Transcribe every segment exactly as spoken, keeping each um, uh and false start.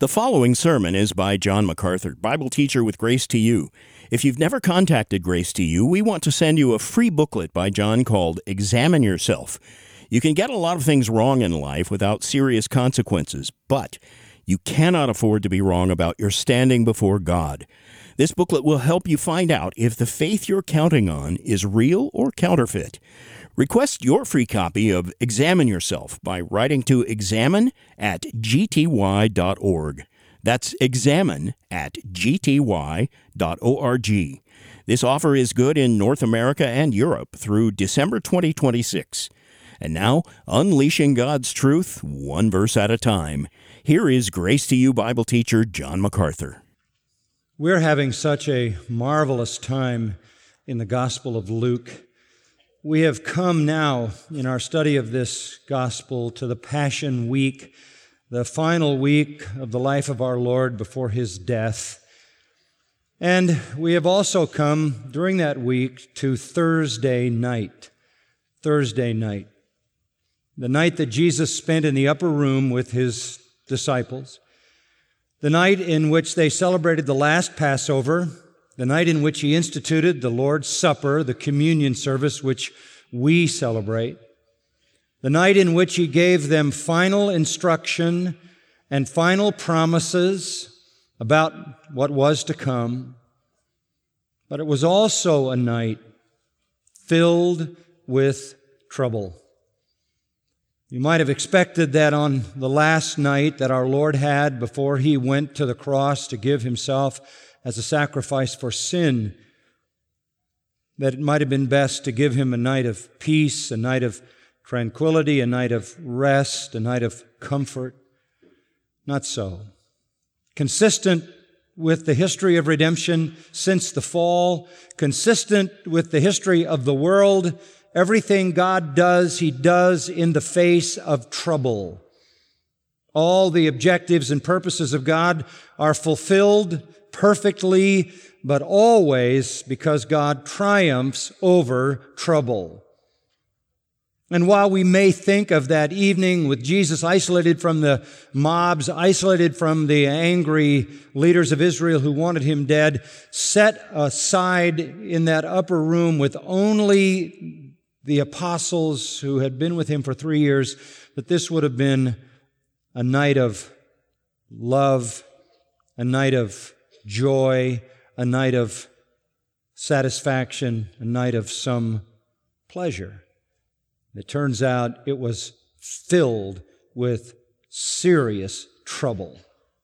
The following sermon is by John MacArthur, Bible teacher with Grace to You. If you've never contacted Grace to You, we want to send you a free booklet by John called Examine Yourself. You can get a lot of things wrong in life without serious consequences, but you cannot afford to be wrong about your standing before God. This booklet will help you find out if the faith you're counting on is real or counterfeit. Request your free copy of Examine Yourself by writing to examine at g t y dot org. That's examine at g t y dot org. This offer is good in North America and Europe through December twenty twenty-six. And now, unleashing God's truth, one verse at a time. Here is Grace to You Bible teacher John MacArthur. We're having such a marvelous time in the Gospel of Luke. We have come now in our study of this Gospel to the Passion Week, the final week of the life of our Lord before His death. And we have also come during that week to Thursday night. Thursday night. The night that Jesus spent in the upper room with His disciples. The night in which they celebrated the last Passover, the night in which He instituted the Lord's Supper, the communion service which we celebrate, the night in which He gave them final instruction and final promises about what was to come. But it was also a night filled with trouble. You might have expected that on the last night that our Lord had before He went to the cross to give Himself as a sacrifice for sin, that it might have been best to give Him a night of peace, a night of tranquility, a night of rest, a night of comfort. Not so. Consistent with the history of redemption since the fall, consistent with the history of the world, everything God does, He does in the face of trouble. All the objectives and purposes of God are fulfilled perfectly, but always because God triumphs over trouble. And while we may think of that evening with Jesus isolated from the mobs, isolated from the angry leaders of Israel who wanted Him dead, set aside in that upper room with only the apostles who had been with Him for three years, that this would have been a night of love, a night of joy, a night of satisfaction, a night of some pleasure. It turns out it was filled with serious trouble.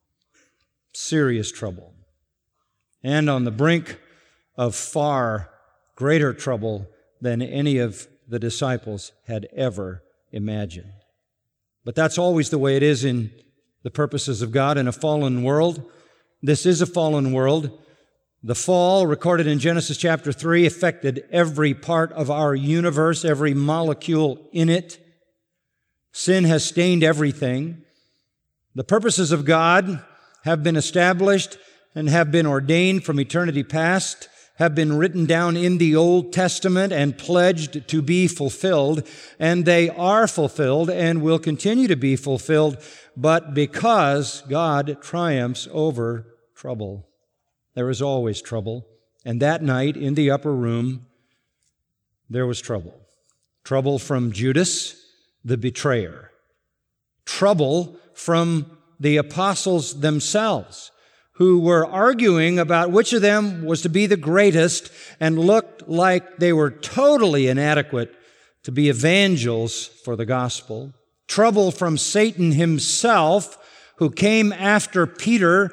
Serious trouble. And on the brink of far greater trouble than any of the disciples had ever imagined. But that's always the way it is in the purposes of God in a fallen world. This is a fallen world. The fall, recorded in Genesis chapter three, affected every part of our universe, every molecule in it. Sin has stained everything. The purposes of God have been established and have been ordained from eternity past, have been written down in the Old Testament and pledged to be fulfilled, and they are fulfilled and will continue to be fulfilled, but because God triumphs over trouble. There is always trouble, and that night in the upper room, there was trouble. Trouble from Judas, the betrayer. Trouble from the apostles themselves, who were arguing about which of them was to be the greatest and looked like they were totally inadequate to be evangels for the gospel. Trouble from Satan himself, who came after Peter,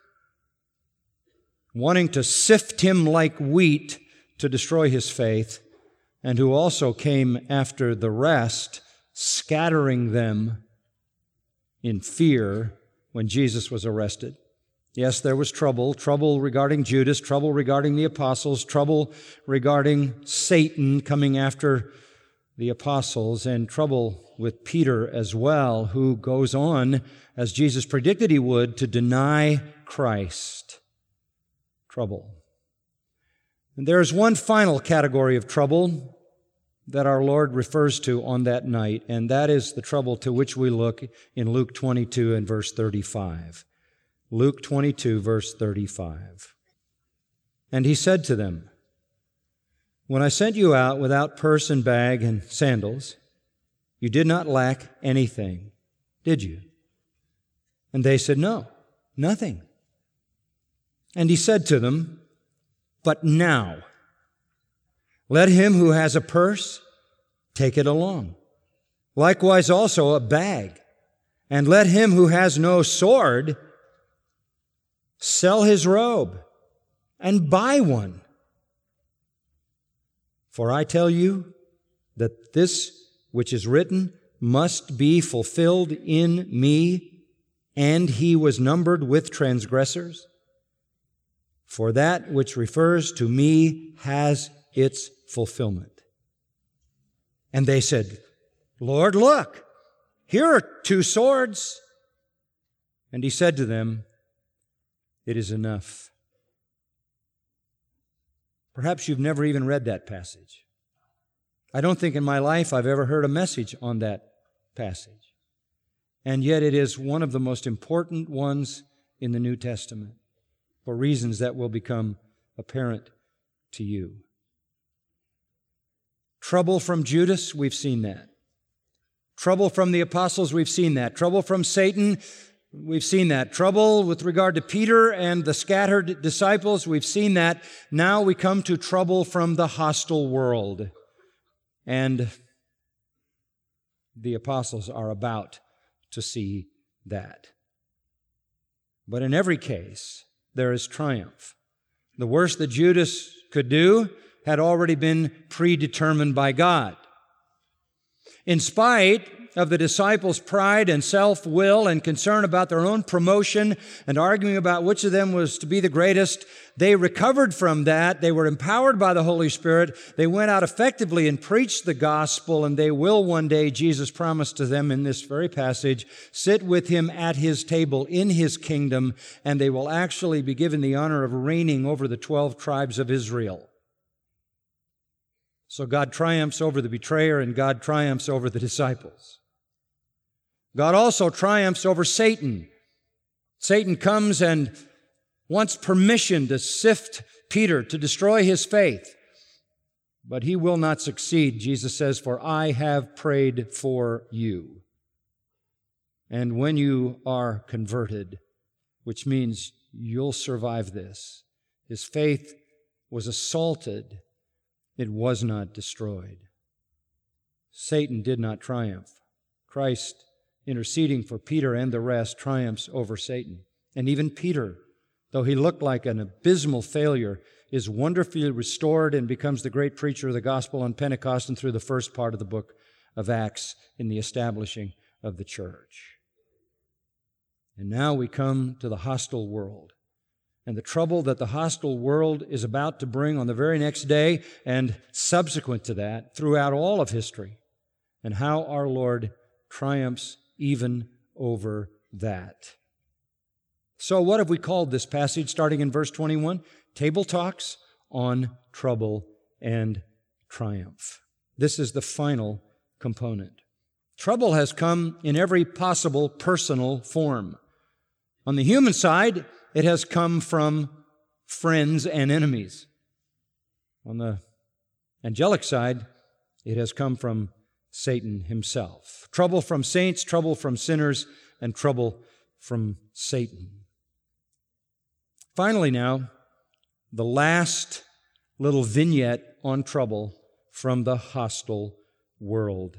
wanting to sift him like wheat to destroy his faith, and who also came after the rest, scattering them in fear when Jesus was arrested. Yes, there was trouble, trouble regarding Judas, trouble regarding the apostles, trouble regarding Satan coming after the apostles, and trouble with Peter as well, who goes on, as Jesus predicted he would, to deny Christ. Trouble. And there is one final category of trouble that our Lord refers to on that night, and that is the trouble to which we look in Luke twenty-two and verse thirty-five. Luke twenty-two, verse thirty-five. And he said to them, "When I sent you out without purse and bag and sandals, you did not lack anything, did you?" And they said, "No, nothing." And he said to them, "But now, let him who has a purse take it along. Likewise also a bag. And let him who has no sword sell his robe and buy one. For I tell you that this which is written must be fulfilled in me, and he was numbered with transgressors. For that which refers to me has its fulfillment." And they said, "Lord, look, here are two swords." And he said to them, "It is enough." Perhaps you've never even read that passage. I don't think in my life I've ever heard a message on that passage. And yet it is one of the most important ones in the New Testament, for reasons that will become apparent to you. Trouble from Judas, we've seen that. Trouble from the apostles, we've seen that. Trouble from Satan, we've seen that. Trouble with regard to Peter and the scattered disciples, we've seen that. Now we come to trouble from the hostile world. And the apostles are about to see that. But in every case, there is triumph. The worst that Judas could do had already been predetermined by God. In spite of the disciples' pride and self-will and concern about their own promotion and arguing about which of them was to be the greatest, they recovered from that. They were empowered by the Holy Spirit. They went out effectively and preached the gospel, and they will one day, Jesus promised to them in this very passage, sit with Him at His table in His kingdom, and they will actually be given the honor of reigning over the twelve tribes of Israel. So God triumphs over the betrayer, and God triumphs over the disciples. God also triumphs over Satan. Satan comes and wants permission to sift Peter, to destroy his faith. But he will not succeed, Jesus says, "For I have prayed for you." And when you are converted, which means you'll survive this, his faith was assaulted, it was not destroyed. Satan did not triumph. Christ, interceding for Peter and the rest, triumphs over Satan. And even Peter, though he looked like an abysmal failure, is wonderfully restored and becomes the great preacher of the gospel on Pentecost and through the first part of the book of Acts in the establishing of the church. And now we come to the hostile world and the trouble that the hostile world is about to bring on the very next day and subsequent to that throughout all of history, and how our Lord triumphs even over that. So what have we called this passage starting in verse twenty-one? Table Talks on Trouble and Triumph. This is the final component. Trouble has come in every possible personal form. On the human side, it has come from friends and enemies. On the angelic side, it has come from Satan himself. Trouble from saints, trouble from sinners, and trouble from Satan. Finally now, the last little vignette on trouble from the hostile world.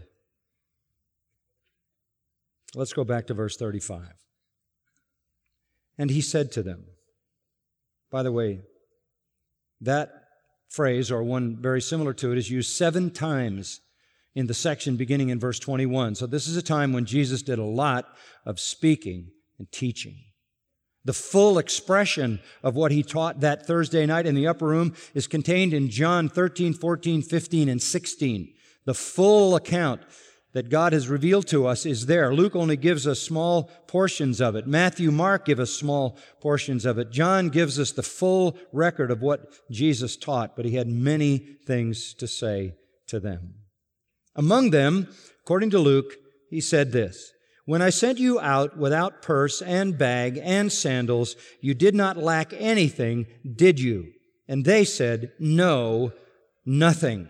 Let's go back to verse thirty-five. And he said to them, by the way, that phrase, or one very similar to it, is used seven times in the section beginning in verse twenty-one. So this is a time when Jesus did a lot of speaking and teaching. The full expression of what he taught that Thursday night in the upper room is contained in John thirteen, fourteen, fifteen, and sixteen. The full account that God has revealed to us is there. Luke only gives us small portions of it. Matthew, Mark give us small portions of it. John gives us the full record of what Jesus taught, but he had many things to say to them. Among them, according to Luke, he said this, When I sent you out without purse and bag and sandals, you did not lack anything, did you? And they said, no, nothing.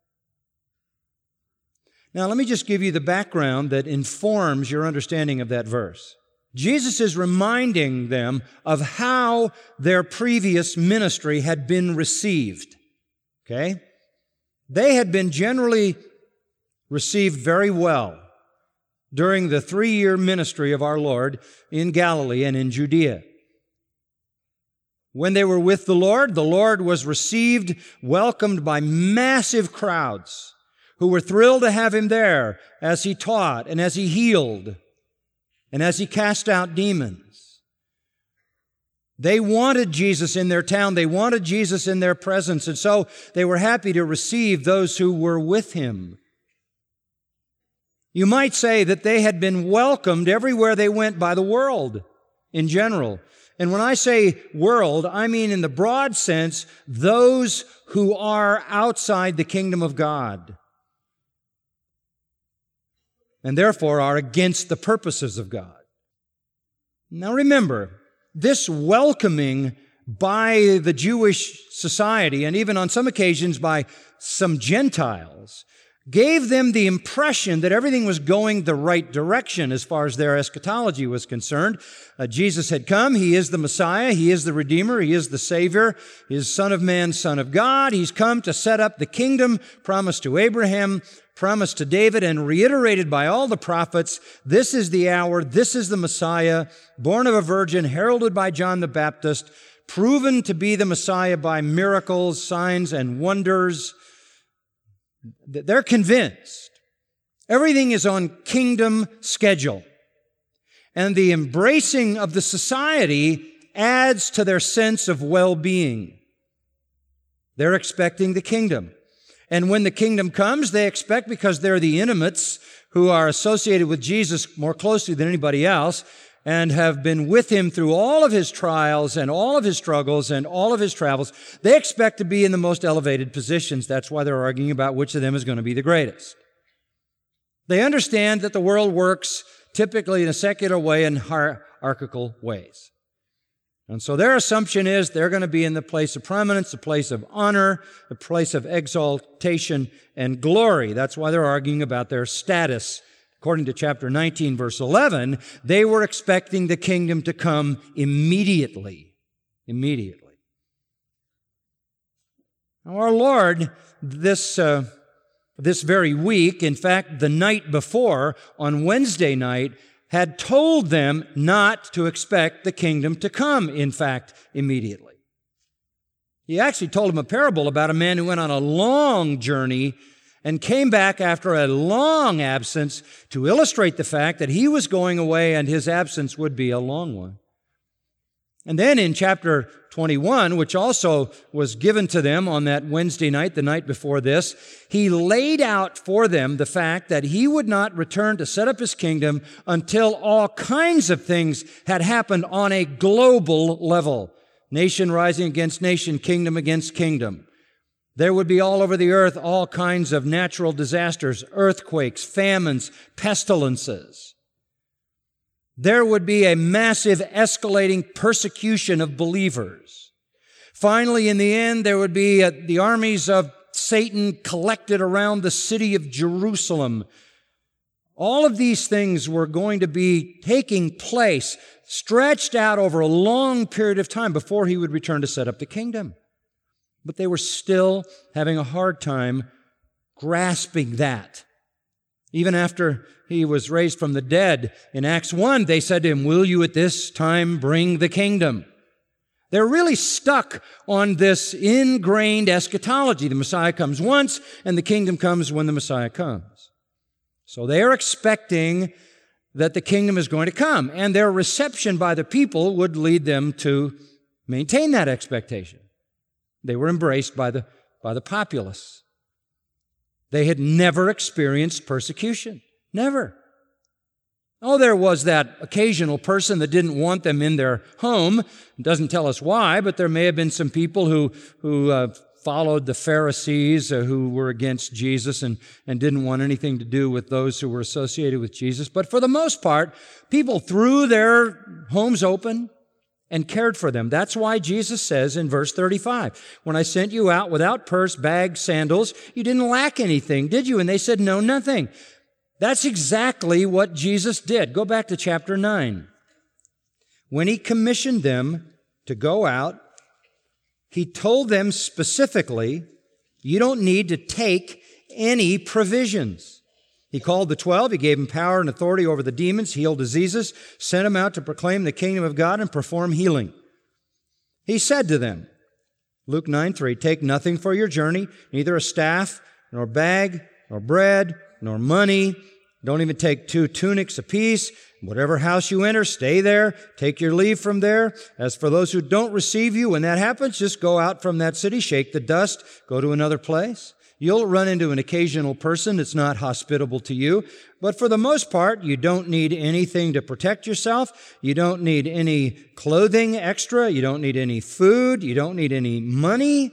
Now, let me just give you the background that informs your understanding of that verse. Jesus is reminding them of how their previous ministry had been received. Okay? They had been generally received very well during the three-year ministry of our Lord in Galilee and in Judea. When they were with the Lord, the Lord was received, welcomed by massive crowds who were thrilled to have Him there as He taught and as He healed and as He cast out demons. They wanted Jesus in their town. They wanted Jesus in their presence, and so they were happy to receive those who were with Him. You might say that they had been welcomed everywhere they went by the world in general. And when I say world, I mean in the broad sense, those who are outside the kingdom of God and therefore are against the purposes of God. Now remember, this welcoming by the Jewish society, and even on some occasions by some Gentiles, gave them the impression that everything was going the right direction as far as their eschatology was concerned. Uh, Jesus had come. He is the Messiah. He is the Redeemer. He is the Savior. He is Son of Man, Son of God. He's come to set up the kingdom promised to Abraham, promised to David, and reiterated by all the prophets. This is the hour. This is the Messiah, born of a virgin, heralded by John the Baptist, proven to be the Messiah by miracles, signs, and wonders. They're convinced. Everything is on kingdom schedule. And the embracing of the society adds to their sense of well-being. They're expecting the kingdom. And when the kingdom comes, they expect, because they're the intimates who are associated with Jesus more closely than anybody else, and have been with Him through all of His trials and all of His struggles and all of His travels, they expect to be in the most elevated positions. That's why they're arguing about which of them is going to be the greatest. They understand that the world works typically in a secular way and hierarchical ways. And so their assumption is they're going to be in the place of prominence, the place of honor, the place of exaltation and glory. That's why they're arguing about their status. According to chapter nineteen, verse eleven, they were expecting the kingdom to come immediately. Immediately. Now, our Lord, this, uh, this very week, in fact, the night before, on Wednesday night, had told them not to expect the kingdom to come, in fact, immediately. He actually told them a parable about a man who went on a long journey and came back after a long absence to illustrate the fact that he was going away and his absence would be a long one. And then in chapter twenty-one, which also was given to them on that Wednesday night, the night before this, he laid out for them the fact that he would not return to set up his kingdom until all kinds of things had happened on a global level. Nation rising against nation, kingdom against kingdom. There would be all over the earth all kinds of natural disasters, earthquakes, famines, pestilences. There would be a massive escalating persecution of believers. Finally, in the end, there would be uh, the armies of Satan collected around the city of Jerusalem. All of these things were going to be taking place, stretched out over a long period of time before he would return to set up the kingdom. But they were still having a hard time grasping that. Even after he was raised from the dead in Acts one, they said to him, "Will you at this time bring the kingdom?" They're really stuck on this ingrained eschatology. The Messiah comes once, and the kingdom comes when the Messiah comes. So they are expecting that the kingdom is going to come, and their reception by the people would lead them to maintain that expectation. They were embraced by the, by the populace. They had never experienced persecution. Never. Oh, there was that occasional person that didn't want them in their home. It doesn't tell us why, but there may have been some people who, who uh, followed the Pharisees uh, who were against Jesus and, and didn't want anything to do with those who were associated with Jesus. But for the most part, people threw their homes open and cared for them. That's why Jesus says in verse thirty-five, when I sent you out without purse, bag, sandals, you didn't lack anything, did you? And they said, no, nothing. That's exactly what Jesus did. Go back to chapter nine. When He commissioned them to go out, He told them specifically, you don't need to take any provisions. He called the twelve, He gave them power and authority over the demons, healed diseases, sent them out to proclaim the kingdom of God and perform healing. He said to them, Luke nine three, take nothing for your journey, neither a staff, nor bag, nor bread, nor money. Don't even take two tunics apiece. Whatever house you enter, stay there. Take your leave from there. As for those who don't receive you, when that happens, just go out from that city, shake the dust, go to another place. You'll run into an occasional person that's not hospitable to you, but for the most part, you don't need anything to protect yourself. You don't need any clothing extra. You don't need any food. You don't need any money,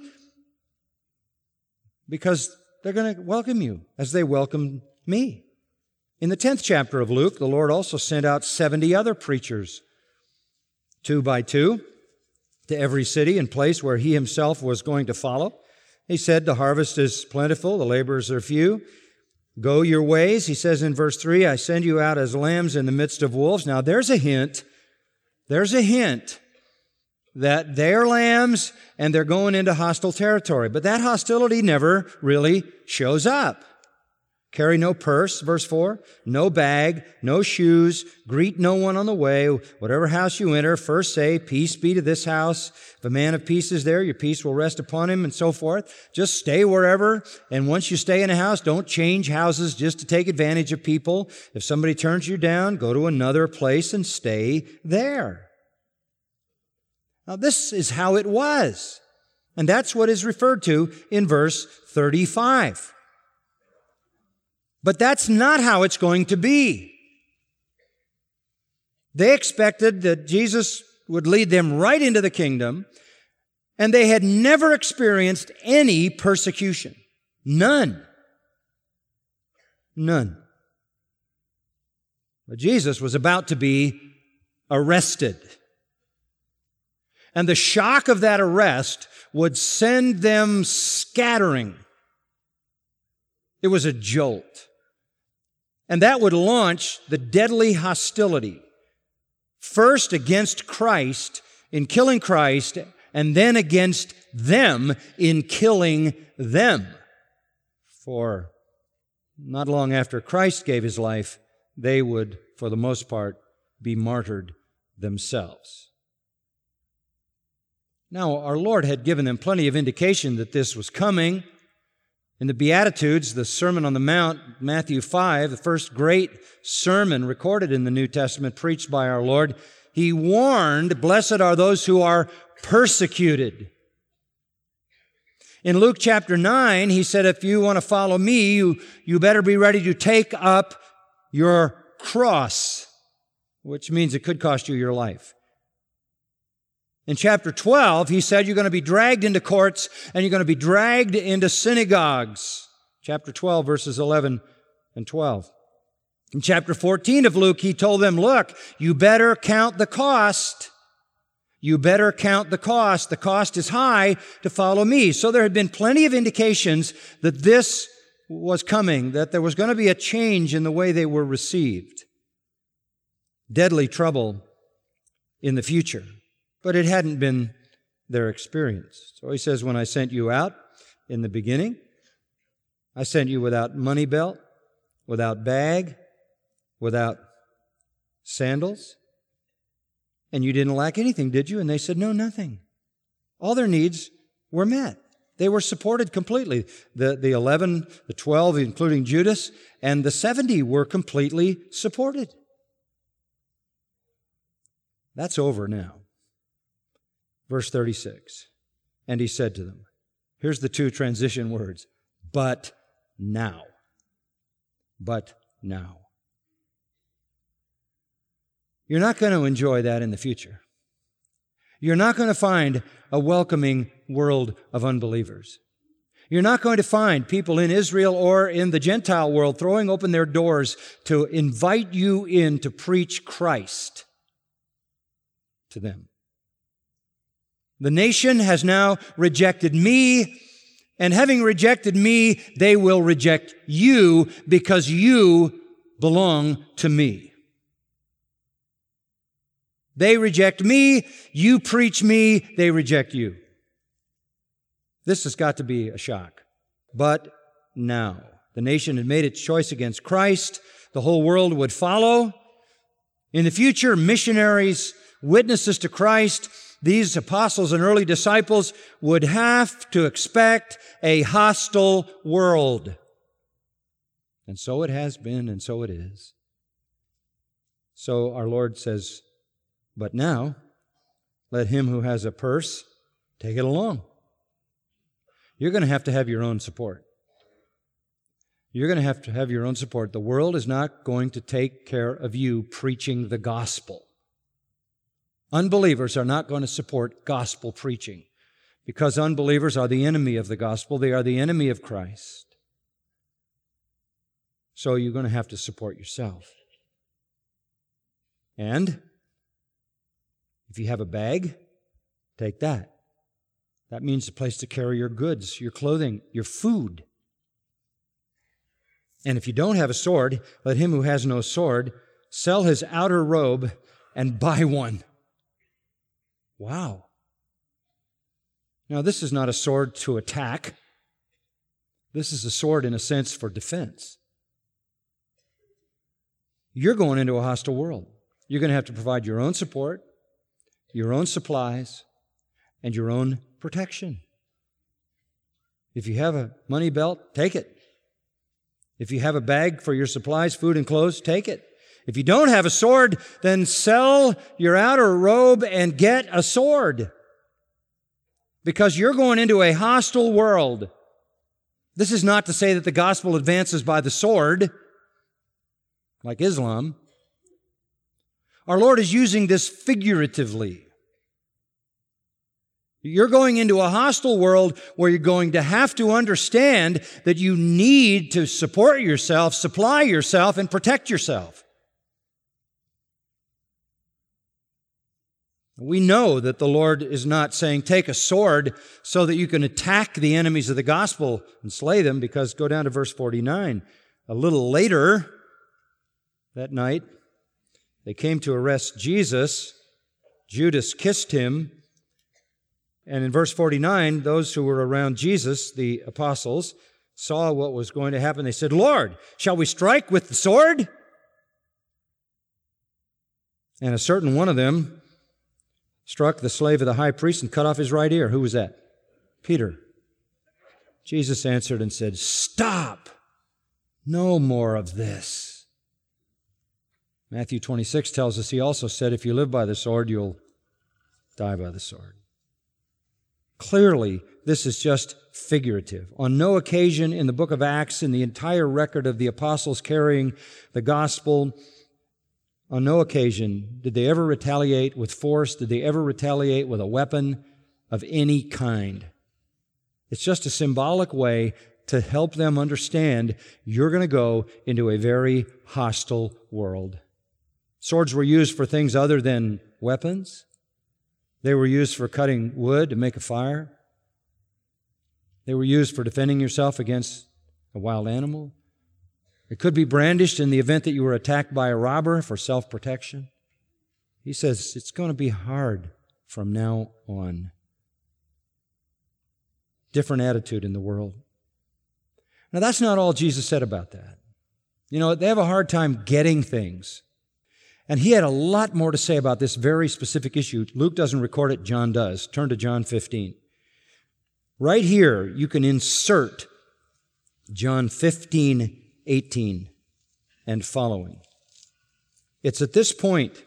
because they're going to welcome you as they welcomed me. In the tenth chapter of Luke, the Lord also sent out seventy other preachers, two by two, to every city and place where He Himself was going to follow. He said, the harvest is plentiful, the laborers are few. Go your ways. He says in verse three, I send you out as lambs in the midst of wolves. Now there's a hint. There's a hint that they're lambs and they're going into hostile territory. But that hostility never really shows up. Carry no purse, verse four, no bag, no shoes, greet no one on the way. Whatever house you enter, first say, peace be to this house. If a man of peace is there, your peace will rest upon him, and so forth. Just stay wherever, and once you stay in a house, don't change houses just to take advantage of people. If somebody turns you down, go to another place and stay there. Now, this is how it was, and that's what is referred to in verse thirty-five. But that's not how it's going to be. They expected that Jesus would lead them right into the kingdom, and they had never experienced any persecution. None. None. But Jesus was about to be arrested. And the shock of that arrest would send them scattering. It was a jolt. And that would launch the deadly hostility, first against Christ in killing Christ, and then against them in killing them. For not long after Christ gave His life, they would, for the most part, be martyred themselves. Now, our Lord had given them plenty of indication that this was coming. In the Beatitudes, the Sermon on the Mount, Matthew five, the first great sermon recorded in the New Testament, preached by our Lord, He warned, blessed are those who are persecuted. In Luke chapter nine, He said, if you want to follow me, you, you better be ready to take up your cross, which means it could cost you your life. In chapter twelve, He said you're going to be dragged into courts and you're going to be dragged into synagogues. Chapter twelve, verses eleven and twelve. In chapter fourteen of Luke, He told them, look, you better count the cost. You better count the cost. The cost is high to follow me. So there had been plenty of indications that this was coming, that there was going to be a change in the way they were received. Deadly trouble in the future. But it hadn't been their experience. So He says, when I sent you out in the beginning, I sent you without money belt, without bag, without sandals, and you didn't lack anything, did you? And they said, no, nothing. All their needs were met. They were supported completely. The, the eleven, the twelve, including Judas, and the seventy were completely supported. That's over now. Verse thirty-six, and He said to them, here's the two transition words, but now. But now. You're not going to enjoy that in the future. You're not going to find a welcoming world of unbelievers. You're not going to find people in Israel or in the Gentile world throwing open their doors to invite you in to preach Christ to them. The nation has now rejected me, and having rejected me, they will reject you because you belong to me. They reject me, you preach me, they reject you. This has got to be a shock. But now, the nation had made its choice against Christ. The whole world would follow. In the future, missionaries, witnesses to Christ, these apostles and early disciples would have to expect a hostile world. And so it has been, and so it is. So our Lord says, but now, let him who has a purse take it along. You're going to have to have your own support. You're going to have to have your own support. The world is not going to take care of you preaching the gospel. Unbelievers are not going to support gospel preaching because unbelievers are the enemy of the gospel. They are the enemy of Christ. So you're going to have to support yourself. And if you have a bag, take that. That means a place to carry your goods, your clothing, your food. And if you don't have a sword, let him who has no sword sell his outer robe and buy one. Wow. Now, this is not a sword to attack. This is a sword, in a sense, for defense. You're going into a hostile world. You're going to have to provide your own support, your own supplies, and your own protection. If you have a money belt, take it. If you have a bag for your supplies, food, and clothes, take it. If you don't have a sword, then sell your outer robe and get a sword. Because you're going into a hostile world. This is not to say that the gospel advances by the sword, like Islam. Our Lord is using this figuratively. You're going into a hostile world where you're going to have to understand that you need to support yourself, supply yourself, and protect yourself. We know that the Lord is not saying take a sword so that you can attack the enemies of the gospel and slay them, because go down to verse forty-nine. A little later that night, they came to arrest Jesus. Judas kissed him. And in verse forty-nine, those who were around Jesus, the apostles, saw what was going to happen. They said, Lord, shall we strike with the sword? And a certain one of them struck the slave of the high priest and cut off his right ear. Who was that? Peter. Jesus answered and said, stop! No more of this. Matthew twenty-six tells us, he also said, if you live by the sword, you'll die by the sword. Clearly, this is just figurative. On no occasion in the book of Acts, in the entire record of the apostles carrying the gospel, on no occasion did they ever retaliate with force, did they ever retaliate with a weapon of any kind. It's just a symbolic way to help them understand you're going to go into a very hostile world. Swords were used for things other than weapons. They were used for cutting wood to make a fire. They were used for defending yourself against a wild animal. It could be brandished in the event that you were attacked by a robber for self-protection. He says it's going to be hard from now on. Different attitude in the world. Now, that's not all Jesus said about that. You know, they have a hard time getting things. And he had a lot more to say about this very specific issue. Luke doesn't record it, John does. Turn to John fifteen. Right here, you can insert John fifteen, eighteen and following. It's at this point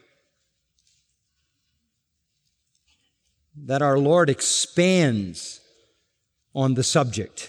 that our Lord expands on the subject.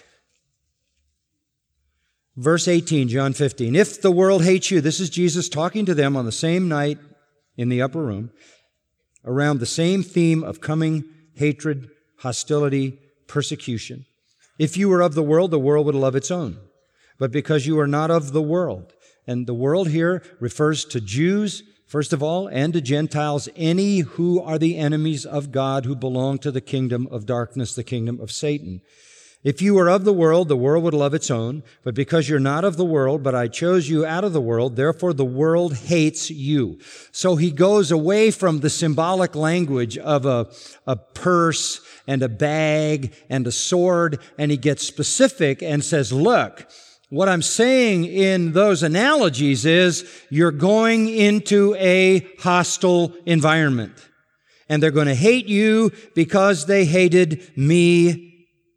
Verse eighteen, John fifteen. If the world hates you, this is Jesus talking to them on the same night in the upper room, around the same theme of coming hatred, hostility, persecution. If you were of the world, the world would love its own. But because you are not of the world, and the world here refers to Jews, first of all, and to Gentiles, any who are the enemies of God, who belong to the kingdom of darkness, the kingdom of Satan. If you were of the world, the world would love its own. But because you're not of the world, but I chose you out of the world, therefore the world hates you. So he goes away from the symbolic language of a, a purse and a bag and a sword, and he gets specific and says, look, what I'm saying in those analogies is you're going into a hostile environment, and they're going to hate you because they hated me.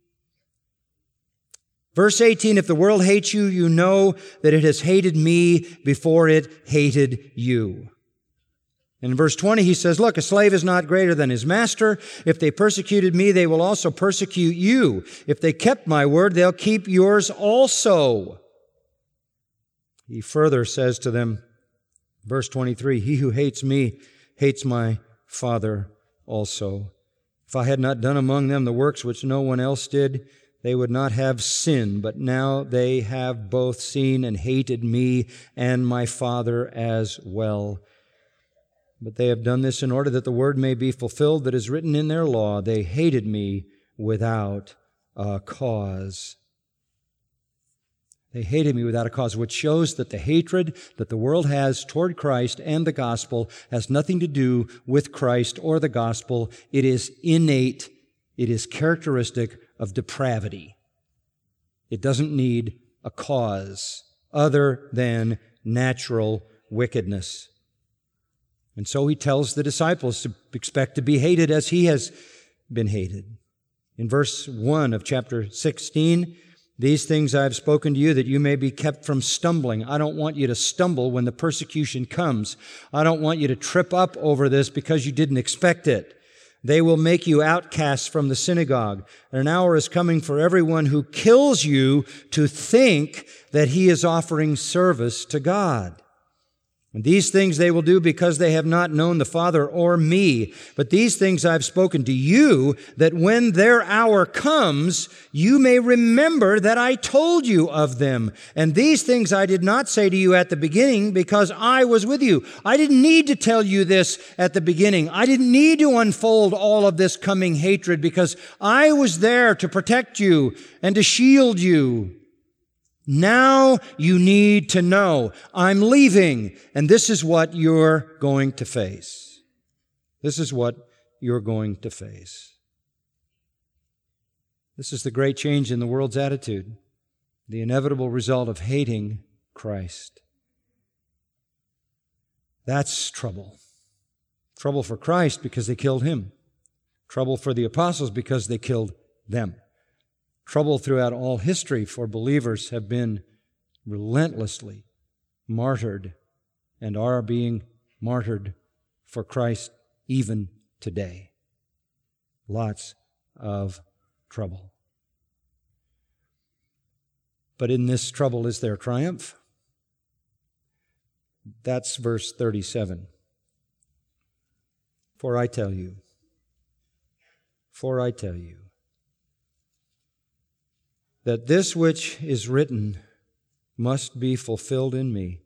Verse eighteen, if the world hates you, you know that it has hated me before it hated you. And in verse twenty, he says, look, a slave is not greater than his master. If they persecuted me, they will also persecute you. If they kept my word, they'll keep yours also. He further says to them, verse twenty-three, he who hates me hates my Father also. If I had not done among them the works which no one else did, they would not have sin, but now they have both seen and hated me and my Father as well. But they have done this in order that the word may be fulfilled that is written in their law. They hated me without a cause. They hated me without a cause, which shows that the hatred that the world has toward Christ and the gospel has nothing to do with Christ or the gospel. It is innate. It is characteristic of depravity. It doesn't need a cause other than natural wickedness. And so he tells the disciples to expect to be hated as he has been hated. In verse one of chapter sixteen, these things I have spoken to you that you may be kept from stumbling. I don't want you to stumble when the persecution comes. I don't want you to trip up over this because you didn't expect it. They will make you outcasts from the synagogue. And an hour is coming for everyone who kills you to think that he is offering service to God. And these things they will do because they have not known the Father or me. But these things I've spoken to you, that when their hour comes, you may remember that I told you of them. And these things I did not say to you at the beginning because I was with you. I didn't need to tell you this at the beginning. I didn't need to unfold all of this coming hatred because I was there to protect you and to shield you. Now you need to know I'm leaving, and this is what you're going to face. This is what you're going to face. This is the great change in the world's attitude, the inevitable result of hating Christ. That's trouble. Trouble for Christ because they killed him. Trouble for the apostles because they killed them. Trouble throughout all history, for believers have been relentlessly martyred and are being martyred for Christ even today. Lots of trouble. But in this trouble is there triumph? That's verse thirty-seven. For I tell you, for I tell you, that this which is written must be fulfilled in me.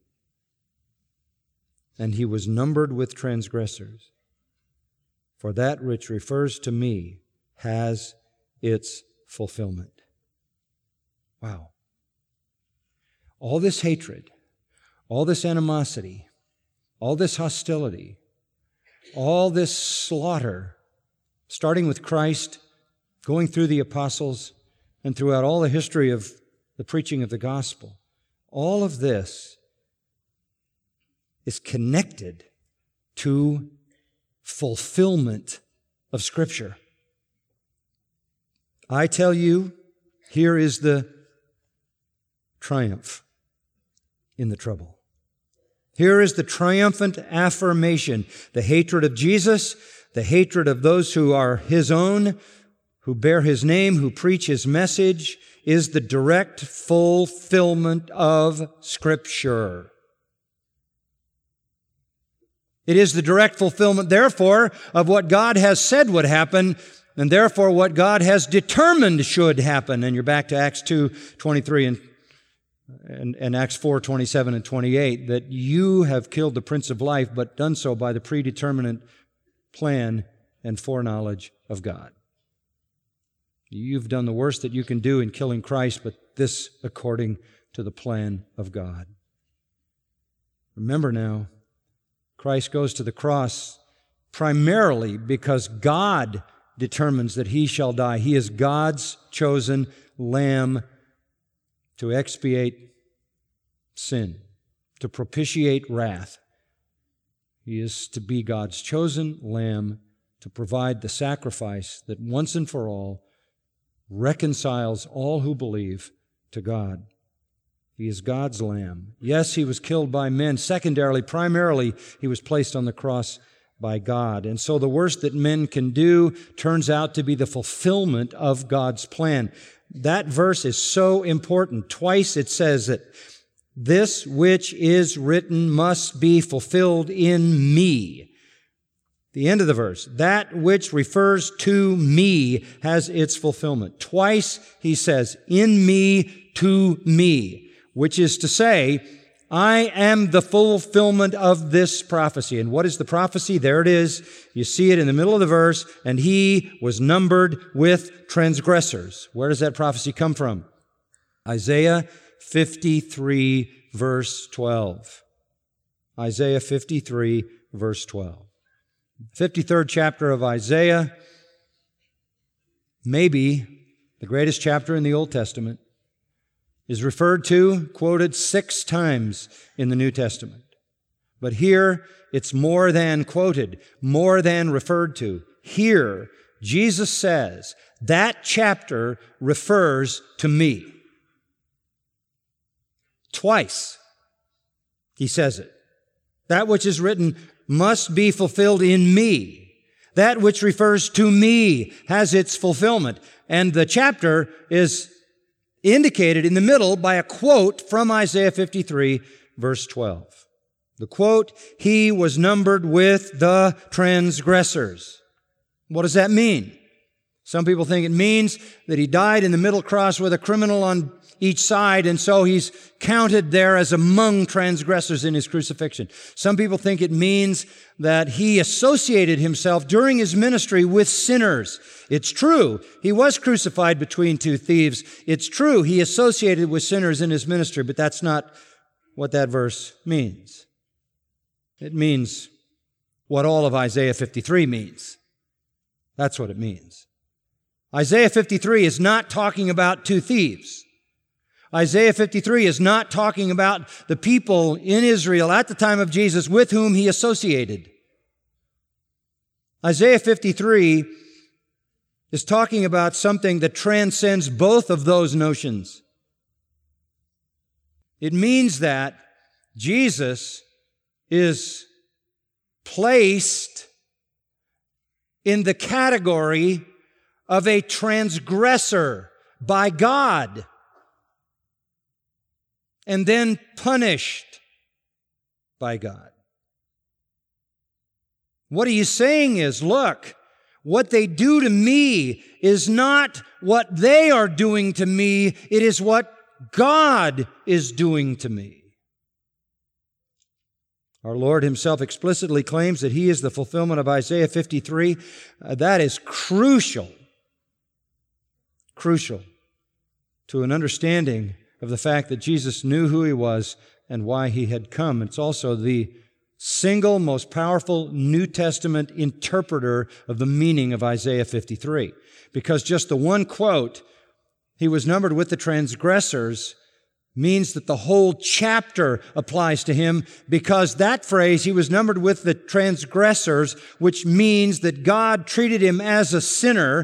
And he was numbered with transgressors. For that which refers to me has its fulfillment. Wow. All this hatred, all this animosity, all this hostility, all this slaughter, starting with Christ, going through the apostles, and throughout all the history of the preaching of the gospel, all of this is connected to fulfillment of Scripture. I tell you, here is the triumph in the trouble. Here is the triumphant affirmation. The hatred of Jesus, the hatred of those who are His own, who bear His name, who preach His message, is the direct fulfillment of Scripture. It is the direct fulfillment, therefore, of what God has said would happen and therefore what God has determined should happen. And you're back to Acts two twenty-three and, and, and Acts four twenty-seven and twenty-eight, that you have killed the Prince of Life, but done so by the predeterminate plan and foreknowledge of God. You've done the worst that you can do in killing Christ, but this according to the plan of God. Remember now, Christ goes to the cross primarily because God determines that He shall die. He is God's chosen Lamb to expiate sin, to propitiate wrath. He is to be God's chosen Lamb to provide the sacrifice that once and for all reconciles all who believe to God. He is God's Lamb. Yes, He was killed by men. Secondarily, primarily, He was placed on the cross by God. And so the worst that men can do turns out to be the fulfillment of God's plan. That verse is so important. Twice it says that this which is written must be fulfilled in me. The end of the verse, that which refers to me has its fulfillment. Twice he says, in me, to me, which is to say, I am the fulfillment of this prophecy. And what is the prophecy? There it is. You see it in the middle of the verse, and he was numbered with transgressors. Where does that prophecy come from? Isaiah fifty-three, verse twelve. Isaiah fifty-three, verse twelve. fifty-third chapter of Isaiah, maybe the greatest chapter in the Old Testament, is referred to, quoted six times in the New Testament. But here, it's more than quoted, more than referred to. Here, Jesus says, that chapter refers to me. Twice, he says it. That which is written must be fulfilled in me. That which refers to me has its fulfillment. And the chapter is indicated in the middle by a quote from Isaiah fifty-three, verse twelve. The quote, he was numbered with the transgressors. What does that mean? Some people think it means that he died in the middle cross with a criminal on each side, and so he's counted there as among transgressors in his crucifixion. Some people think it means that he associated himself during his ministry with sinners. It's true, he was crucified between two thieves. It's true, he associated with sinners in his ministry, but that's not what that verse means. It means what all of Isaiah fifty-three means. That's what it means. Isaiah fifty-three is not talking about two thieves. Isaiah fifty-three is not talking about the people in Israel at the time of Jesus with whom he associated. Isaiah fifty-three is talking about something that transcends both of those notions. It means that Jesus is placed in the category of a transgressor by God, and then punished by God. What he is saying is, look, what they do to me is not what they are doing to me, it is what God is doing to me. Our Lord himself explicitly claims that he is the fulfillment of Isaiah fifty-three. Uh, that is crucial, crucial to an understanding of the fact that Jesus knew who he was and why he had come. It's also the single most powerful New Testament interpreter of the meaning of Isaiah fifty-three. Because just the one quote, he was numbered with the transgressors, means that the whole chapter applies to him, because that phrase, he was numbered with the transgressors, which means that God treated him as a sinner,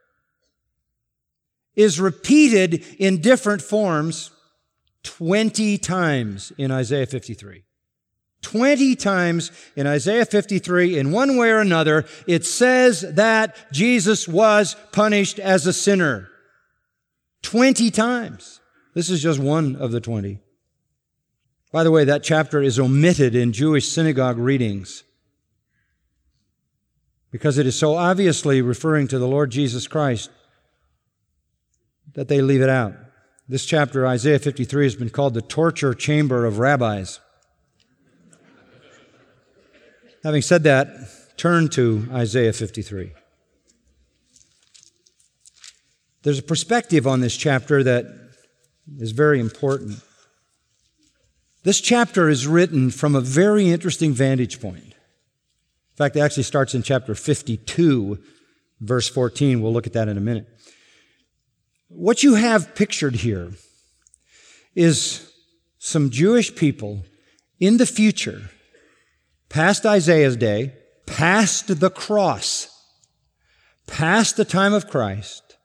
is repeated in different forms twenty times in Isaiah fifty-three. twenty times in Isaiah fifty-three, in one way or another, it says that Jesus was punished as a sinner. twenty times. This is just one of the twenty. By the way, that chapter is omitted in Jewish synagogue readings, because it is so obviously referring to the Lord Jesus Christ that they leave it out. This chapter, Isaiah fifty-three, has been called the torture chamber of rabbis. Having said that, turn to Isaiah fifty-three. There's a perspective on this chapter that is very important. This chapter is written from a very interesting vantage point. In fact, it actually starts in chapter fifty-two, verse fourteen. We'll look at that in a minute. What you have pictured here is some Jewish people in the future, past Isaiah's day, past the cross, past the time of Christ,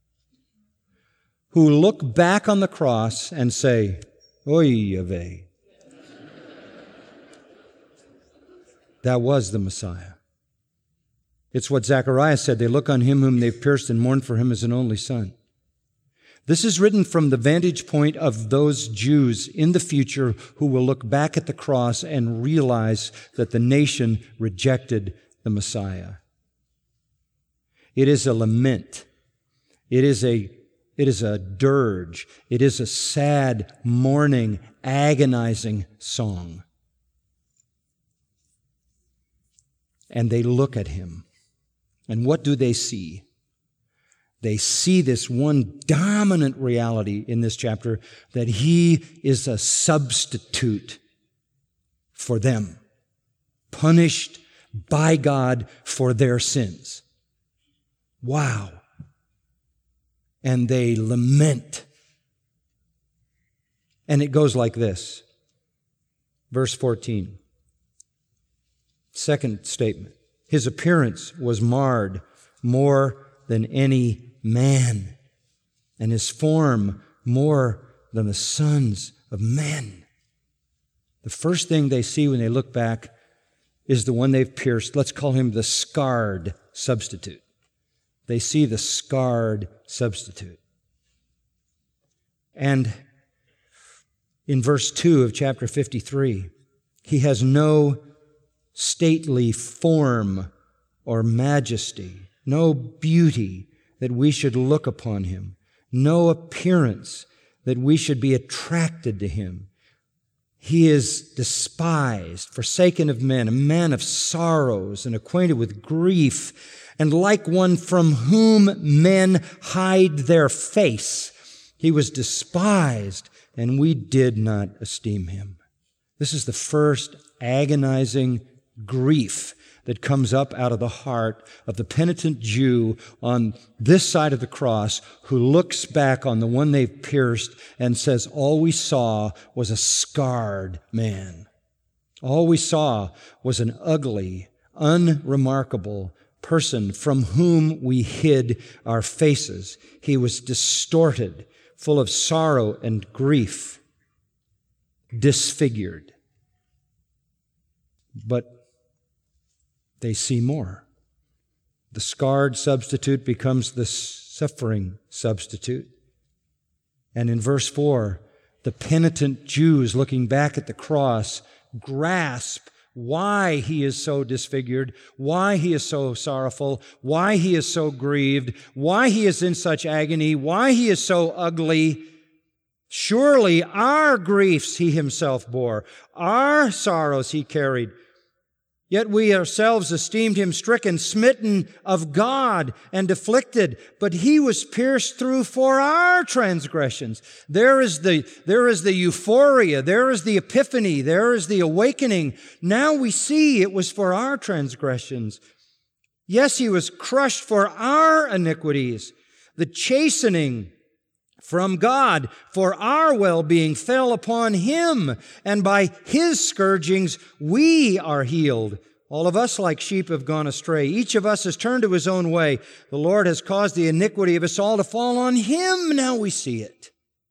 who look back on the cross and say, Oy vey. That was the Messiah. It's what Zechariah said. They look on him whom they've pierced and mourn for him as an only son. This is written from the vantage point of those Jews in the future who will look back at the cross and realize that the nation rejected the Messiah. It is a lament. It is a, it is a dirge. It is a sad, mourning, agonizing song. And they look at him. And what do they see? They see this one dominant reality in this chapter, that he is a substitute for them, punished by God for their sins. Wow. And they lament. And it goes like this. Verse fourteen. Second statement. His appearance was marred more than any man, and his form more than the sons of men. The first thing they see when they look back is the one they've pierced. Let's call him the scarred substitute. They see the scarred substitute. And in verse two of chapter fifty-three, he has no stately form or majesty, no beauty that we should look upon him, no appearance that we should be attracted to him. He is despised, forsaken of men, a man of sorrows and acquainted with grief, and like one from whom men hide their face. He was despised, and we did not esteem him. This is the first agonizing grief that comes up out of the heart of the penitent Jew on this side of the cross, who looks back on the one they've pierced and says, all we saw was a scarred man. All we saw was an ugly, unremarkable person from whom we hid our faces. He was distorted, full of sorrow and grief, disfigured. But they see more. The scarred substitute becomes the suffering substitute. And in verse four, the penitent Jews looking back at the cross grasp why he is so disfigured, why he is so sorrowful, why he is so grieved, why he is in such agony, why he is so ugly. Surely our griefs he himself bore, our sorrows he carried. Yet we ourselves esteemed him stricken, smitten of God, and afflicted. But he was pierced through for our transgressions. There is the, there is the euphoria. There is the epiphany. There is the awakening. Now we see it was for our transgressions. Yes, he was crushed for our iniquities. The chastening from God for our well-being fell upon him, and by his scourgings we are healed. All of us like sheep have gone astray. Each of us has turned to his own way. The Lord has caused the iniquity of us all to fall on him. Now we see it.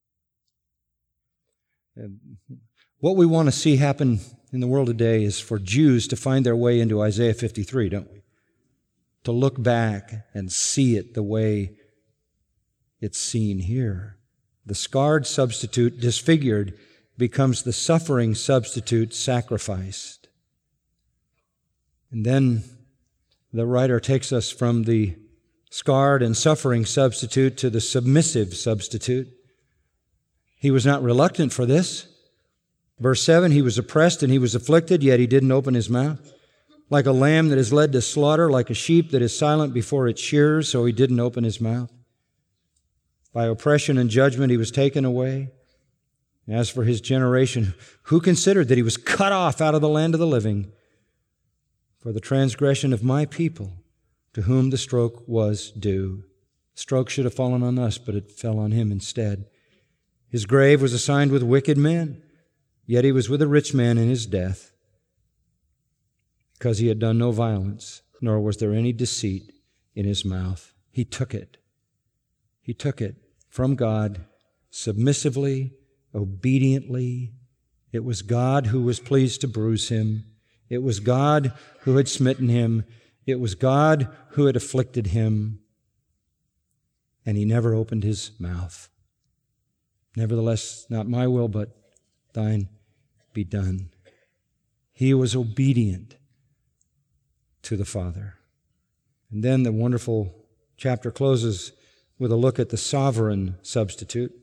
What we want to see happen in the world today is for Jews to find their way into Isaiah fifty-three, don't we? To look back and see it the way it's seen here. The scarred substitute, disfigured, becomes the suffering substitute, sacrificed. And then The writer takes us from the scarred and suffering substitute to the submissive substitute. He was not reluctant for this. Verse seven, he was oppressed and he was afflicted, yet he didn't open his mouth. Like a lamb that is led to slaughter, like a sheep that is silent before its shearers, so he didn't open his mouth. By oppression and judgment he was taken away. As for his generation, who considered that he was cut off out of the land of the living for the transgression of my people, to whom the stroke was due? The stroke should have fallen on us, but it fell on him instead. His grave was assigned with wicked men, yet he was with a rich man in his death, because he had done no violence, nor was there any deceit in his mouth. He took it. He took it from God submissively, obediently. It was God who was pleased to bruise him. It was God who had smitten him. It was God who had afflicted him. And he never opened his mouth. Nevertheless, not my will, but thine be done. He was obedient to the Father. And then the wonderful chapter closes with a look at the sovereign substitute.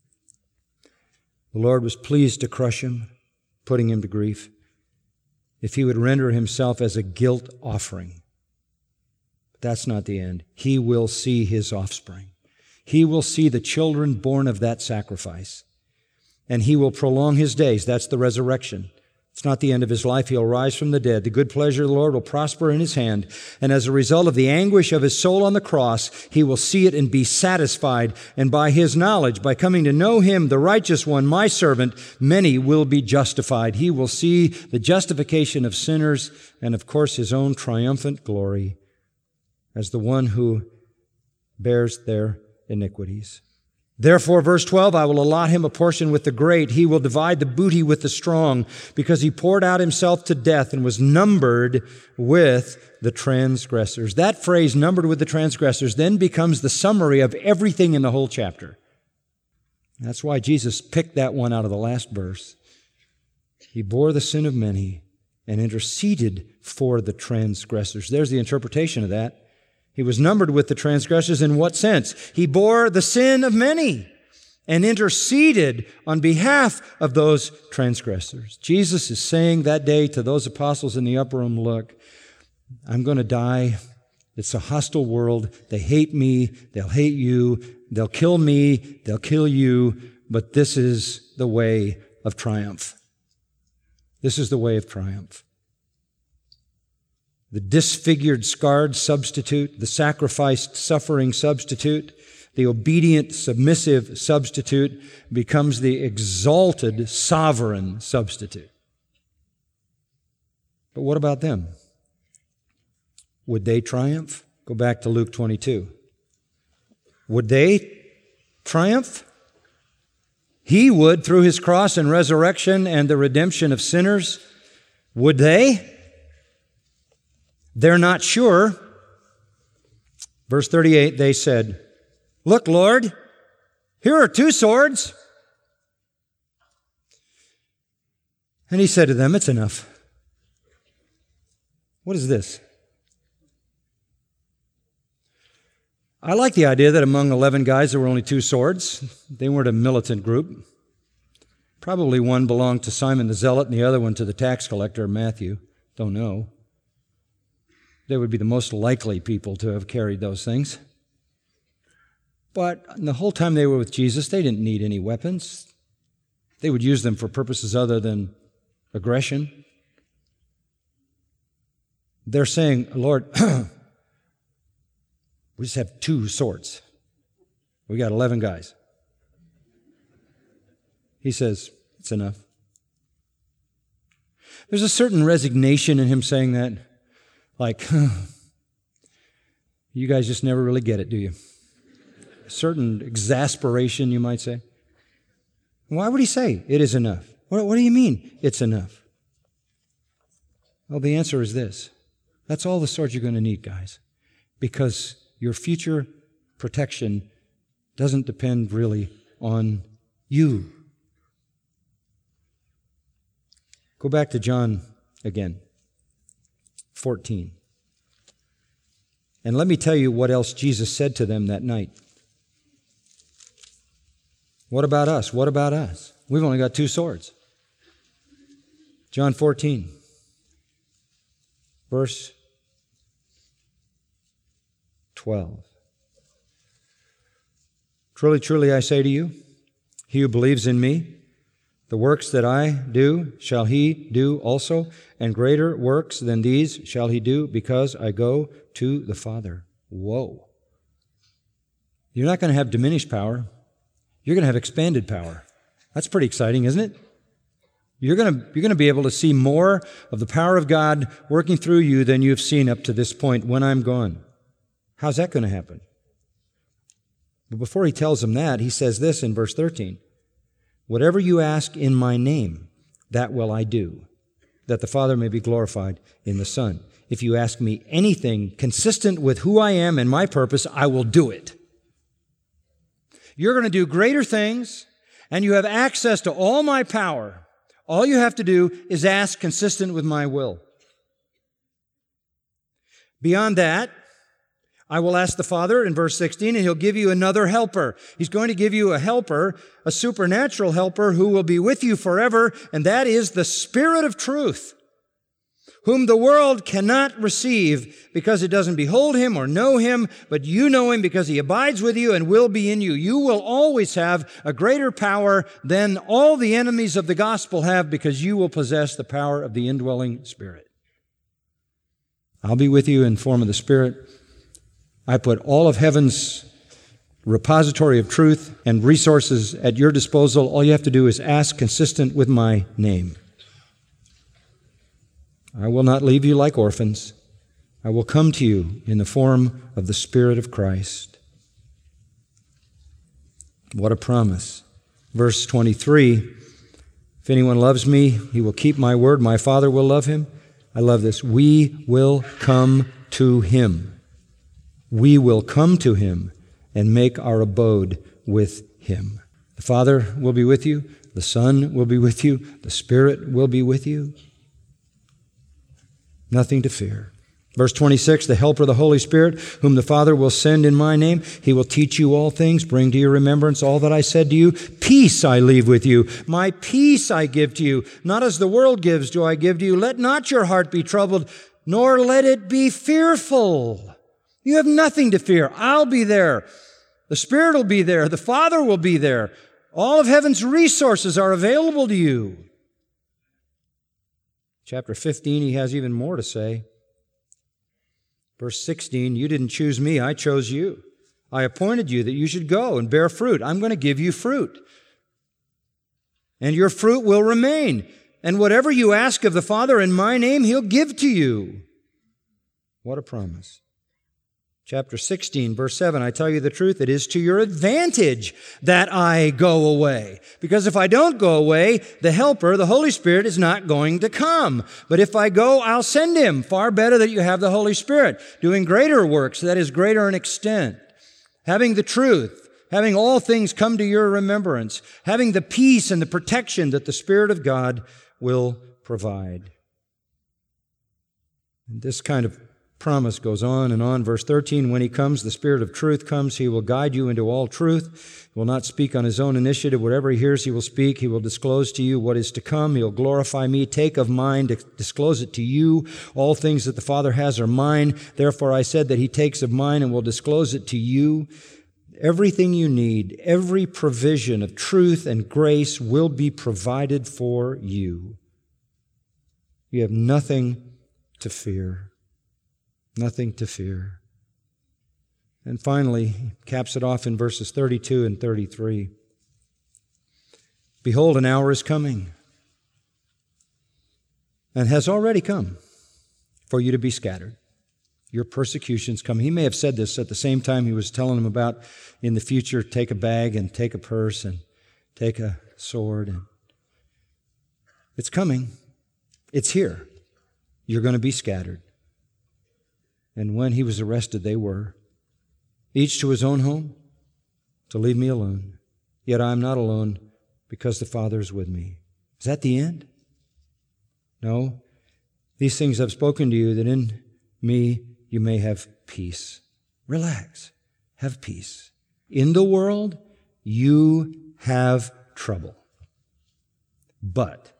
The Lord was pleased to crush him, putting him to grief, if he would render himself as a guilt offering. But that's not the end. He will see his offspring. He will see the children born of that sacrifice. And he will prolong his days. That's the resurrection. It's not the end of his life. He'll rise from the dead. The good pleasure of the Lord will prosper in his hand. And as a result of the anguish of his soul on the cross, he will see it and be satisfied. And by his knowledge, by coming to know him, the righteous one, my servant, many will be justified. He will see the justification of sinners and, of course, his own triumphant glory as the one who bears their iniquities. Therefore, verse twelve, I will allot him a portion with the great. He will divide the booty with the strong, because he poured out himself to death and was numbered with the transgressors. That phrase, numbered with the transgressors, then becomes the summary of everything in the whole chapter. That's why Jesus picked that one out of the last verse. He bore the sin of many and interceded for the transgressors. There's the interpretation of that. He was numbered with the transgressors in what sense? He bore the sin of many and interceded on behalf of those transgressors. Jesus is saying that day to those apostles in the upper room, look, I'm going to die. It's a hostile world. They hate me. They'll hate you. They'll kill me. They'll kill you. But this is the way of triumph. This is the way of triumph. The disfigured, scarred substitute, the sacrificed, suffering substitute, the obedient, submissive substitute becomes the exalted, sovereign substitute. But what about them? Would they triumph? Go back to Luke twenty-two. Would they triumph? He would through his cross and resurrection and the redemption of sinners. Would they? They're not sure. Verse thirty-eight, they said, look, Lord, here are two swords. And he said to them, it's enough. What is this? I like the idea that among eleven guys there were only two swords. They weren't a militant group. Probably one belonged to Simon the Zealot and the other one to the tax collector, Matthew. Don't know. They would be the most likely people to have carried those things. But the whole time they were with Jesus, they didn't need any weapons. They would use them for purposes other than aggression. They're saying, Lord, we just have two swords. We got eleven guys. He says, it's enough. There's a certain resignation in him saying that. Like, huh, you guys just never really get it, do you? A certain exasperation, you might say. Why would he say, it is enough? What, what do you mean, it's enough? Well, the answer is this. That's all the swords you're going to need, guys. Because your future protection doesn't depend really on you. Go back to John again. fourteen. And let me tell you what else Jesus said to them that night. What about us? What about us? We've only got two swords. John fourteen, verse twelve. Truly, truly, I say to you, he who believes in me, the works that I do shall he do also, and greater works than these shall he do, because I go to the Father. Whoa. You're not going to have diminished power. You're going to have expanded power. That's pretty exciting, isn't it? You're going to, you're going to be able to see more of the power of God working through you than you've seen up to this point when I'm gone. How's that going to happen? But before he tells them that, he says this in verse thirteen. Whatever you ask in my name, that will I do, that the Father may be glorified in the Son. If you ask me anything consistent with who I am and my purpose, I will do it. You're going to do greater things, and you have access to all my power. All you have to do is ask consistent with my will. Beyond that, I will ask the Father in verse sixteen, and He'll give you another helper. He's going to give you a helper, a supernatural helper who will be with you forever, and that is the Spirit of truth, whom the world cannot receive because it doesn't behold Him or know Him, but you know Him because He abides with you and will be in you. You will always have a greater power than all the enemies of the gospel have because you will possess the power of the indwelling Spirit. I'll be with you in form of the Spirit. I put all of heaven's repository of truth and resources at your disposal. All you have to do is ask consistent with my name. I will not leave you like orphans. I will come to you in the form of the Spirit of Christ. What a promise. Verse twenty-three, if anyone loves me, he will keep my word. My Father will love him. I love this. We will come to him. We will come to him and make our abode with him. The Father will be with you. The Son will be with you. The Spirit will be with you. Nothing to fear. Verse twenty-six, the Helper, the Holy Spirit, whom the Father will send in my name, He will teach you all things, bring to your remembrance all that I said to you. Peace I leave with you. My peace I give to you. Not as the world gives do I give to you. Let not your heart be troubled, nor let it be fearful. You have nothing to fear. I'll be there. The Spirit will be there. The Father will be there. All of heaven's resources are available to you. Chapter fifteen, he has even more to say. Verse sixteen, you didn't choose me, I chose you. I appointed you that you should go and bear fruit. I'm going to give you fruit. And your fruit will remain. And whatever you ask of the Father in my name, He'll give to you. What a promise. Chapter sixteen, verse seven, I tell you the truth, it is to your advantage that I go away. Because if I don't go away, the Helper, the Holy Spirit, is not going to come. But if I go, I'll send Him. Far better that you have the Holy Spirit, doing greater works, that is greater in extent. Having the truth, having all things come to your remembrance, having the peace and the protection that the Spirit of God will provide. And this kind of promise goes on and on. Verse thirteen, when He comes, the Spirit of truth comes. He will guide you into all truth. He will not speak on His own initiative. Whatever He hears, He will speak. He will disclose to you what is to come. He'll glorify me. Take of mine, disclose it to you. All things that the Father has are mine. Therefore I said that He takes of mine and will disclose it to you. Everything you need, every provision of truth and grace will be provided for you. You have nothing to fear. Nothing to fear. And finally, he caps it off in verses thirty-two and thirty-three. Behold, an hour is coming, and has already come, for you to be scattered. Your persecution's come. He may have said this at the same time he was telling them about in the future, take a bag and take a purse and take a sword. And it's coming. It's here. You're going to be scattered. And when he was arrested, they were. Each to his own home, to leave me alone. Yet I am not alone, because the Father is with me. Is that the end? No. These things I've spoken to you, that in me you may have peace. Relax. Have peace. In the world, you have trouble. But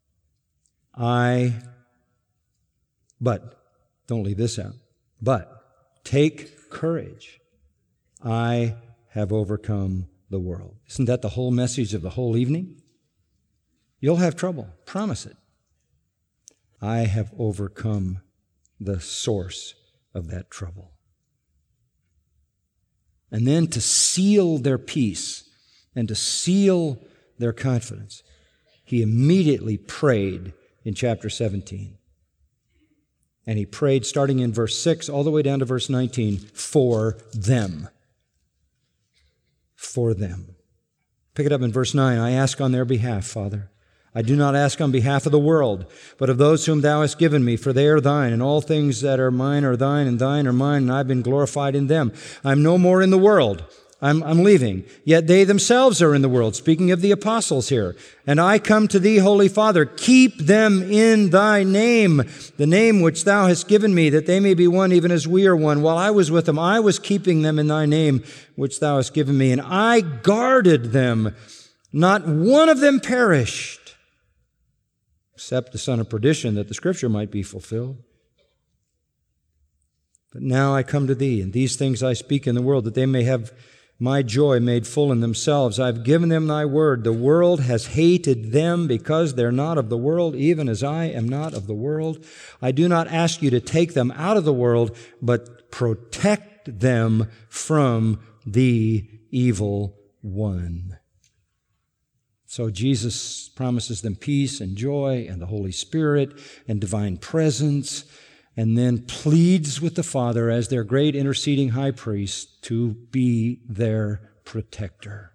I, but, don't leave this out, but take courage. I have overcome the world. Isn't that the whole message of the whole evening? You'll have trouble. Promise it. I have overcome the source of that trouble. And then to seal their peace and to seal their confidence, he immediately prayed in chapter seventeen. And he prayed starting in verse six all the way down to verse nineteen for them. For them. Pick it up in verse nine. I ask on their behalf, Father. I do not ask on behalf of the world, but of those whom thou hast given me, for they are thine, and all things that are mine are thine, and thine are mine, and I've been glorified in them. I'm no more in the world. I'm, I'm leaving. Yet they themselves are in the world, speaking of the apostles here. And I come to thee, Holy Father, keep them in thy name, the name which thou hast given me, that they may be one even as we are one. While I was with them, I was keeping them in thy name, which thou hast given me, and I guarded them. Not one of them perished, except the son of perdition, that the scripture might be fulfilled. But now I come to thee, and these things I speak in the world, that they may have my joy made full in themselves. I've given them thy word. The world has hated them because they're not of the world, even as I am not of the world. I do not ask you to take them out of the world, but protect them from the evil one. So Jesus promises them peace and joy and the Holy Spirit and divine presence, and then pleads with the Father as their great interceding high priest to be their protector.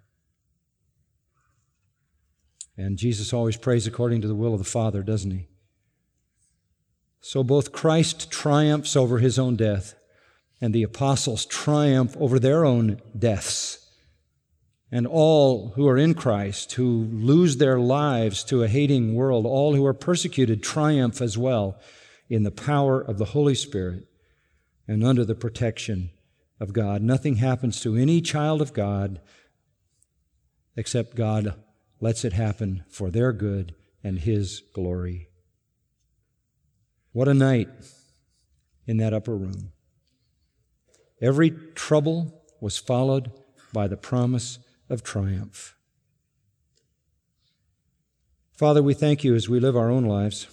And Jesus always prays according to the will of the Father, doesn't he? So both Christ triumphs over his own death, and the apostles triumph over their own deaths. And all who are in Christ, who lose their lives to a hating world, all who are persecuted triumph as well in the power of the Holy Spirit and under the protection of God. Nothing happens to any child of God except God lets it happen for their good and His glory. What a night in that upper room. Every trouble was followed by the promise of triumph. Father, we thank you as we live our own lives.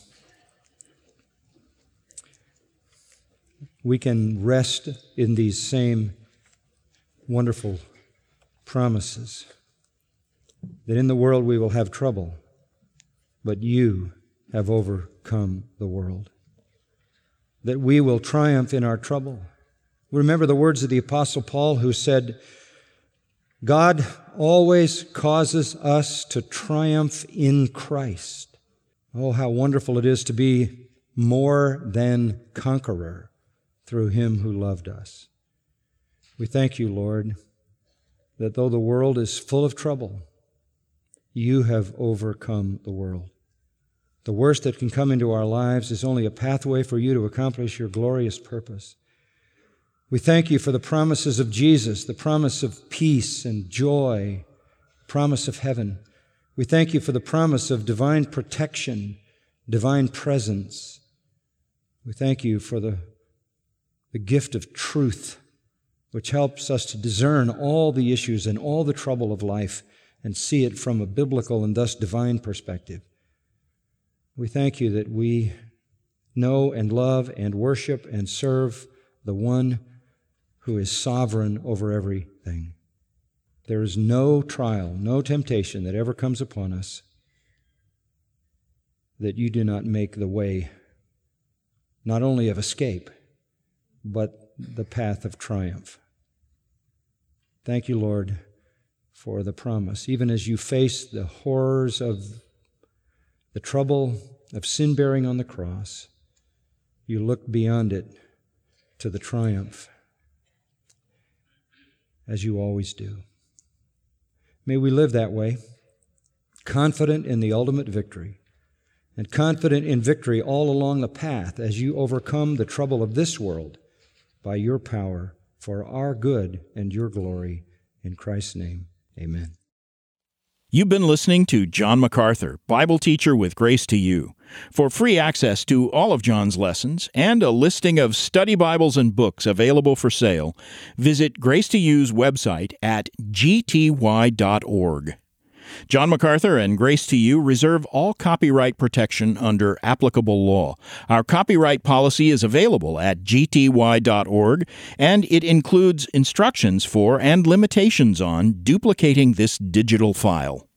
We can rest in these same wonderful promises that in the world we will have trouble, but you have overcome the world. That we will triumph in our trouble. Remember the words of the Apostle Paul, who said, God always causes us to triumph in Christ. Oh, how wonderful it is to be more than conqueror through Him who loved us. We thank you, Lord, that though the world is full of trouble, you have overcome the world. The worst that can come into our lives is only a pathway for you to accomplish your glorious purpose. We thank you for the promises of Jesus, the promise of peace and joy, promise of heaven. We thank you for the promise of divine protection, divine presence. We thank you for the, the gift of truth, which helps us to discern all the issues and all the trouble of life and see it from a biblical and thus divine perspective. We thank you that we know and love and worship and serve the one who is sovereign over everything. There is no trial, no temptation that ever comes upon us that you do not make the way, not only of escape, but the path of triumph. Thank you, Lord, for the promise. Even as you face the horrors of the trouble of sin-bearing on the cross, you look beyond it to the triumph, as you always do. May we live that way, confident in the ultimate victory, and confident in victory all along the path as you overcome the trouble of this world by your power for our good and your glory. In Christ's name, amen. You've been listening to John MacArthur, Bible teacher with Grace to You. For free access to all of John's lessons and a listing of study Bibles and books available for sale, visit Grace to You's website at g t y dot org. John MacArthur and Grace to You reserve all copyright protection under applicable law. Our copyright policy is available at g t y dot org, and it includes instructions for and limitations on duplicating this digital file.